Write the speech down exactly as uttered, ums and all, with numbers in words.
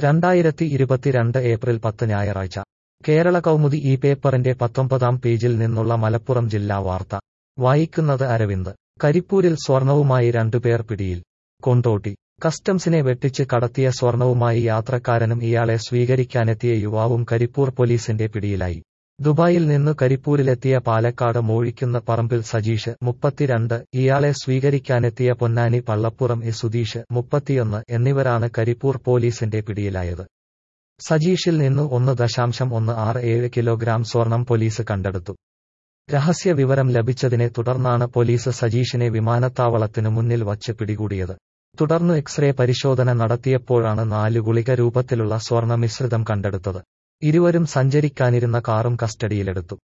രണ്ടായിരത്തി ഇരുപത്തിരണ്ട് ഏപ്രിൽ പത്ത് ഞായറാഴ്ച കേരള കൗമുദി ഈ പേപ്പറിന്റെ പത്തൊമ്പതാം പേജിൽ നിന്നുള്ള മലപ്പുറം ജില്ലാ വാർത്ത വായിക്കുന്നത് അരവിന്ദ്. കരിപ്പൂരിൽ സ്വർണവുമായി രണ്ടുപേർ പിടിയിൽ. കൊണ്ടോട്ടി കസ്റ്റംസിനെ വെട്ടിച്ച് കടത്തിയ സ്വർണവുമായി യാത്രക്കാരനും ഇയാളെ സ്വീകരിക്കാനെത്തിയ യുവാവും കരിപ്പൂർ പോലീസിന്റെ പിടിയിലായി. ദുബായിൽ നിന്നു കരിപ്പൂരിലെത്തിയ പാലക്കാട് മോഴിക്കുന്ന് പറമ്പിൽ സജീഷ് മുപ്പത്തിരണ്ട്, ഇയാളെ സ്വീകരിക്കാനെത്തിയ പൊന്നാനി പള്ളപ്പുറം എ സുധീഷ് മുപ്പത്തിയൊന്ന് എന്നിവരാണ് കരിപ്പൂർ പോലീസിന്റെ പിടിയിലായത്. സജീഷിൽ നിന്നു ഒന്ന് ദശാംശം ഒന്ന് ആറ് ഏഴ് കിലോഗ്രാം സ്വർണം പോലീസ് കണ്ടെടുത്തു. രഹസ്യ വിവരം ലഭിച്ചതിനെ തുടർന്നാണ് പോലീസ് സജീഷിനെ വിമാനത്താവളത്തിനു മുന്നിൽ വച്ച് പിടികൂടിയത്. തുടർന്ന് എക്സ്റേ പരിശോധന നടത്തിയപ്പോഴാണ് നാല് ഗുളിക രൂപത്തിലുള്ള സ്വർണ്ണ മിശ്രിതം കണ്ടെടുത്തത്. ഇരുവരും സഞ്ചരിക്കാനിരുന്ന കാറും കസ്റ്റഡിയിലെടുത്തു.